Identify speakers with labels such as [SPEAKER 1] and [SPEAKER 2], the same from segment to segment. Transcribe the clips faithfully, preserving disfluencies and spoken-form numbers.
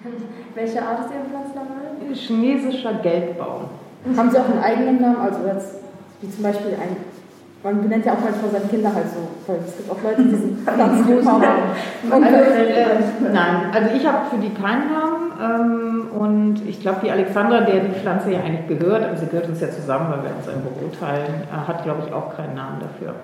[SPEAKER 1] Welche Art ist Ihre Pflanzenernte?
[SPEAKER 2] Chinesischer Geldbaum.
[SPEAKER 3] Haben Sie auch einen eigenen Namen? Also jetzt, wie zum Beispiel ein, man benennt ja auch manchmal seine Kinder halt so, weil es gibt auch Leute, die diesen Pflanzennamen haben.
[SPEAKER 2] Also, äh, nein, also ich habe für die keinen Namen ähm, und ich glaube, die Alexandra, der die Pflanze ja eigentlich gehört, also sie gehört uns ja zusammen, weil wir uns ein Büro teilen, äh, hat, glaube ich, auch keinen Namen dafür.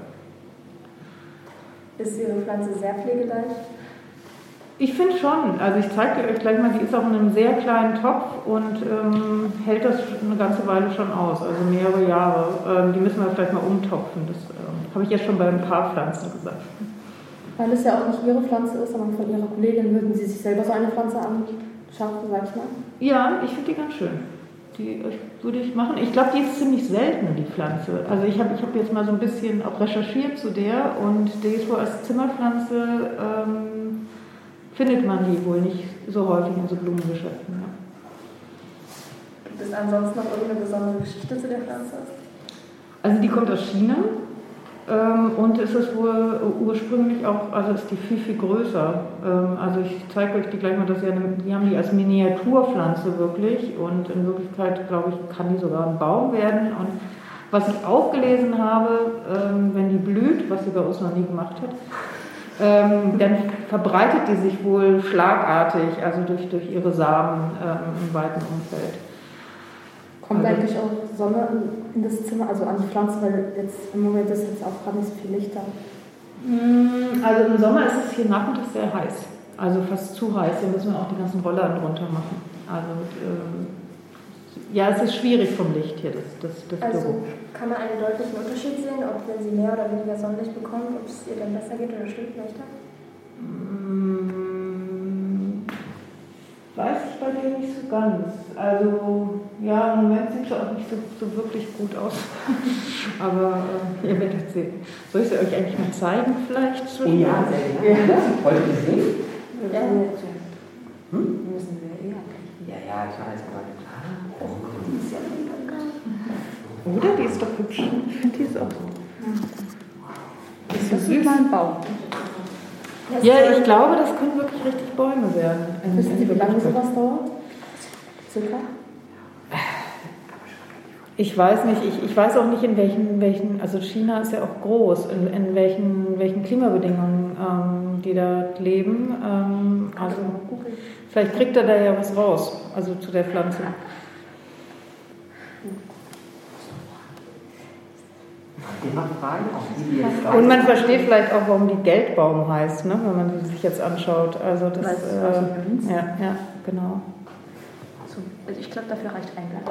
[SPEAKER 1] Ist Ihre Pflanze sehr pflegeleicht?
[SPEAKER 2] Ich finde schon. Also ich zeige euch gleich mal, die ist auch in einem sehr kleinen Topf und ähm, hält das eine ganze Weile schon aus, also mehrere Jahre. Ähm, die müssen wir vielleicht mal umtopfen. Das ähm, habe ich jetzt schon bei ein paar Pflanzen gesagt.
[SPEAKER 3] Weil es ja auch nicht Ihre Pflanze ist, sondern von Ihrer Kollegin, würden Sie sich selber so eine Pflanze anschaffen, sag ich mal?
[SPEAKER 2] Ja, ich finde die ganz schön. Die würde ich machen. Ich glaube, die ist ziemlich selten, die Pflanze. Also ich habe ich hab jetzt mal so ein bisschen auch recherchiert zu der und die ist wohl als Zimmerpflanze, ähm, findet man die wohl nicht so häufig in so Blumengeschäften. Ja.
[SPEAKER 1] Gibt es ansonsten noch irgendeine besondere Geschichte zu der Pflanze?
[SPEAKER 2] Also die kommt aus China ähm, und ist es wohl ursprünglich auch, also ist die viel, viel größer. Ähm, also ich zeige euch die gleich mal, dass ja eine, die haben die als Miniaturpflanze wirklich und in Wirklichkeit, glaube ich, kann die sogar ein Baum werden. Und was ich auch gelesen habe, ähm, wenn die blüht, was sie bei uns noch nie gemacht hat, Ähm, dann verbreitet die sich wohl schlagartig, also durch, durch ihre Samen ähm, im weiten Umfeld.
[SPEAKER 3] Kommt
[SPEAKER 2] also,
[SPEAKER 3] eigentlich auch Sonne in, in das Zimmer, also an die Pflanze, weil jetzt im Moment ist jetzt auch gerade nicht so viel Licht da?
[SPEAKER 2] Also im Sommer ist es hier nachmittags sehr heiß, also fast zu heiß, da müssen wir auch die ganzen Rollladen runter machen. Also ähm, ja, es ist schwierig vom Licht hier, das, das, das
[SPEAKER 1] Also
[SPEAKER 2] Büro.
[SPEAKER 1] kann man einen deutlichen Unterschied sehen, ob wenn Sie mehr oder weniger Sonnenlicht bekommen, ob es ihr dann besser geht oder schlechter?
[SPEAKER 2] Hm, weiß ich bei dir nicht so ganz. Also ja, im Moment sieht es auch nicht so, so wirklich gut aus. Aber äh, ihr werdet sehen. Soll ich sie euch eigentlich mal zeigen vielleicht?
[SPEAKER 4] Oh ja, sehr gerne. Wollt ihr sehen?
[SPEAKER 1] Ja.
[SPEAKER 4] Hm?
[SPEAKER 3] Müssen wir eher.
[SPEAKER 4] Ja, ja, ich weiß, aber klar.
[SPEAKER 1] Oh, die ist ja lecker.
[SPEAKER 2] Oder? Die ist doch hübsch. Ich finde die ist auch so.
[SPEAKER 3] Das ist süß. Mal ein Baum.
[SPEAKER 2] Ja, ich glaube, das können wirklich richtig Bäume werden.
[SPEAKER 3] Wissen Sie, wie lange sowas dauert? Circa?
[SPEAKER 2] Ich weiß nicht, ich, ich weiß auch nicht, in welchen, welchen, also China ist ja auch groß, in, in welchen, welchen Klimabedingungen ähm, die da leben. Ähm, also vielleicht kriegt er da ja was raus, also zu der Pflanze.
[SPEAKER 4] Ihr habt Fragen, auch die jetzt
[SPEAKER 2] Und man versteht vielleicht auch, warum die Geldbaum heißt, ne, wenn man sie sich jetzt anschaut. Also das,
[SPEAKER 3] Weil es
[SPEAKER 2] äh,
[SPEAKER 3] aus dem Münz?
[SPEAKER 2] ja, ja, genau.
[SPEAKER 3] So, also ich glaube, dafür reicht ein Blatt.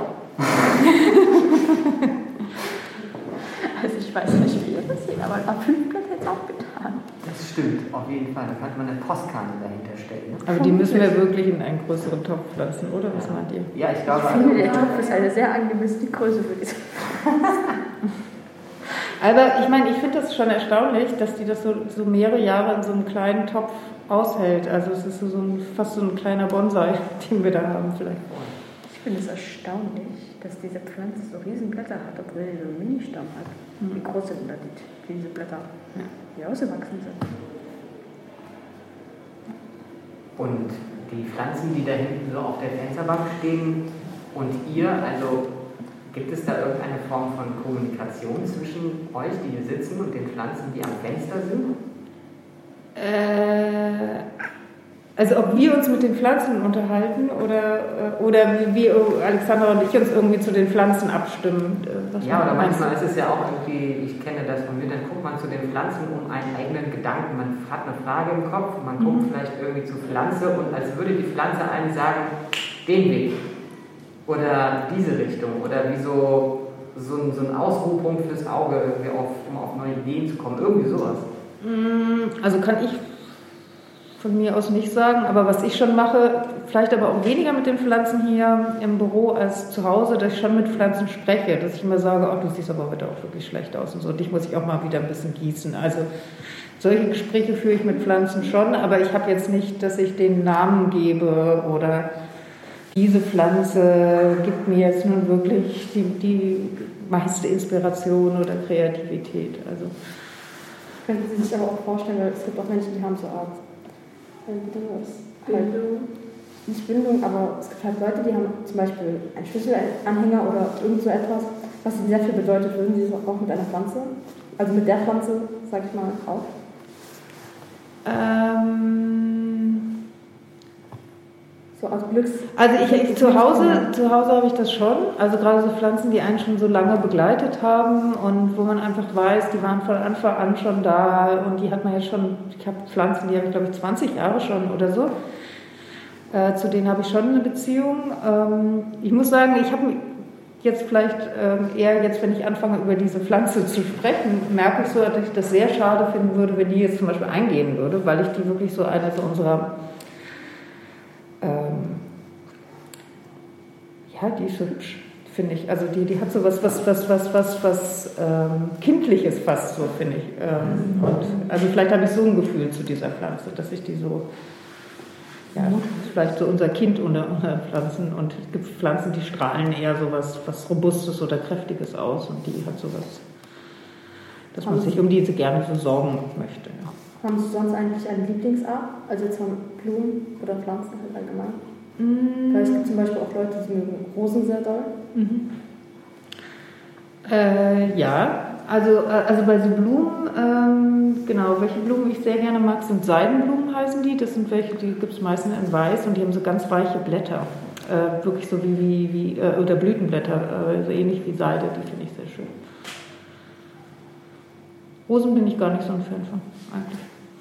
[SPEAKER 3] Also ich weiß nicht, wie ihr das seht, aber ab fünf Blatt hätte es auch getan.
[SPEAKER 4] Das stimmt, auf jeden Fall. Da könnte man eine Postkarte dahinter stellen. Ne?
[SPEAKER 2] Aber die müssen wir wirklich in einen größeren Topf pflanzen, oder? Was meint ihr?
[SPEAKER 4] Ja, ich glaube...
[SPEAKER 3] Ich finde, der Topf ist eine sehr angemessene Größe für diese
[SPEAKER 2] Aber ich meine, ich finde das schon erstaunlich, dass die das so, so mehrere Jahre in so einem kleinen Topf aushält. Also es ist so ein, fast so ein kleiner Bonsai, den wir da haben vielleicht.
[SPEAKER 3] Ich finde es erstaunlich, dass diese Pflanze so riesen Blätter hat, obwohl sie so einen Ministamm hat. Mhm. Wie groß sind da die, diese Blätter, ja, die ausgewachsen sind?
[SPEAKER 4] Und die Pflanzen, die da hinten so auf der Fensterbank stehen und ihr, also gibt es da irgendeine Form von Kommunikation zwischen euch, die hier sitzen, und den Pflanzen, die am Fenster sind?
[SPEAKER 2] Äh, also ob wir uns mit den Pflanzen unterhalten oder, oder wie, wie Alexandra und ich uns irgendwie zu den Pflanzen abstimmen.
[SPEAKER 4] Was ja, oder manchmal ist es ja auch irgendwie, ich kenne das von mir, dann guckt man zu den Pflanzen um einen eigenen Gedanken. Man hat eine Frage im Kopf, man guckt mhm. vielleicht irgendwie zur Pflanze und als würde die Pflanze einem sagen, den Weg oder diese Richtung oder wie so, so, ein, so ein Ausruhpunkt fürs Auge, irgendwie auf, um auf neue Ideen zu kommen, irgendwie sowas.
[SPEAKER 2] Also kann ich von mir aus nicht sagen, aber was ich schon mache, vielleicht aber auch weniger mit den Pflanzen hier im Büro als zu Hause, dass ich schon mit Pflanzen spreche, dass ich immer sage, oh, du siehst aber heute auch wirklich schlecht aus und so, dich muss ich auch mal wieder ein bisschen gießen. Also solche Gespräche führe ich mit Pflanzen schon, aber ich habe jetzt nicht, dass ich den Namen gebe oder diese Pflanze gibt mir jetzt nun wirklich die, die meiste Inspiration oder Kreativität. Also
[SPEAKER 3] könnten Sie sich aber auch vorstellen, weil es gibt auch Menschen, die haben so Art Bildung. nicht Bindung, aber es gibt halt Leute, die haben zum Beispiel einen Schlüsselanhänger oder irgend so etwas, was ihnen sehr viel bedeutet. Würden sie das auch mit einer Pflanze, also mit der Pflanze, sag ich mal, auch?
[SPEAKER 2] Ähm,
[SPEAKER 3] so als Glücks...
[SPEAKER 2] Also ich, ich zu Hause, zu Hause habe ich das schon. Also gerade so Pflanzen, die einen schon so lange begleitet haben und wo man einfach weiß, die waren von Anfang an schon da und die hat man jetzt schon, ich habe Pflanzen, die habe ich glaube ich zwanzig Jahre schon oder so. Äh, zu denen habe ich schon eine Beziehung. Ähm, ich muss sagen, ich habe jetzt vielleicht ähm, eher jetzt, wenn ich anfange, über diese Pflanze zu sprechen, merke ich so, dass ich das sehr schade finden würde, wenn die jetzt zum Beispiel eingehen würde, weil ich die wirklich so eine so unserer, ähm, ja, die ist so hübsch, finde ich. Also die, die hat so was, was, was, was, was, was ähm, Kindliches fast so, finde ich. Ähm, und also vielleicht habe ich so ein Gefühl zu dieser Pflanze, dass ich die so... Ja, das ist vielleicht so unser Kind unter, unter Pflanzen und es gibt Pflanzen, die strahlen eher so was, was Robustes oder Kräftiges aus und die hat so was, dass man sich um diese gerne so sorgen möchte. Ja.
[SPEAKER 3] Haben Sie sonst eigentlich eine Lieblingsart? Also jetzt von Blumen oder Pflanzen halt allgemein? Mm. Weil es gibt zum Beispiel auch Leute, die mögen Rosen sehr doll.
[SPEAKER 2] Mhm. Äh, ja, also, also bei so Blumen, ähm, genau, welche Blumen ich sehr gerne mag, sind Seidenblumen heißen die. Das sind welche, die gibt es meistens in weiß und die haben so ganz weiche Blätter. Äh, wirklich so wie, wie, wie äh, oder Blütenblätter, äh, so ähnlich wie Seide, die finde ich sehr schön. Rosen bin ich gar nicht so ein Fan von, eigentlich.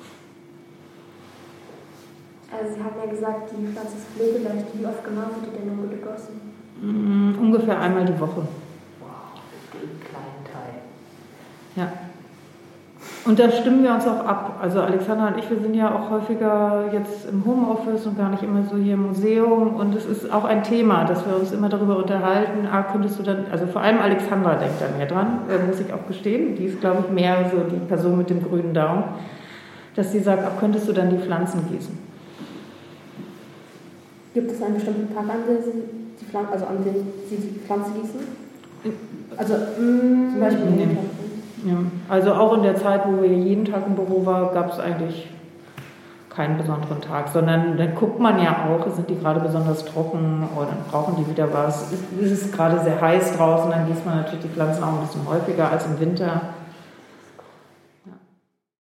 [SPEAKER 1] Also Sie haben ja gesagt, die Pflanze ist pflegeleicht. Wie oft genau wird die denn nur gegossen?
[SPEAKER 2] Mm, ungefähr einmal die Woche.
[SPEAKER 4] Wow, den kleinen Teil.
[SPEAKER 2] Ja. Und da stimmen wir uns auch ab. Also Alexandra und ich, wir sind ja auch häufiger jetzt im Homeoffice und gar nicht immer so hier im Museum. Und es ist auch ein Thema, dass wir uns immer darüber unterhalten, ah, könntest du dann, also vor allem Alexandra denkt da mehr dran, äh, muss ich auch gestehen. Die ist, glaube ich, mehr so die Person mit dem grünen Daumen, dass sie sagt, ah, könntest du dann die Pflanzen gießen?
[SPEAKER 3] Gibt es einen bestimmten Tag, an dem Sie die Pflanze, also an dem Sie die Pflanze gießen? Also mh, zum Beispiel
[SPEAKER 2] nee. Ja. Also auch in der Zeit, wo wir jeden Tag im Büro waren, gab es eigentlich keinen besonderen Tag, sondern dann guckt man ja auch, sind die gerade besonders trocken oder dann brauchen die wieder was. Ist, ist es gerade sehr heiß draußen, dann gießt man natürlich die Pflanzen auch ein bisschen häufiger als im Winter.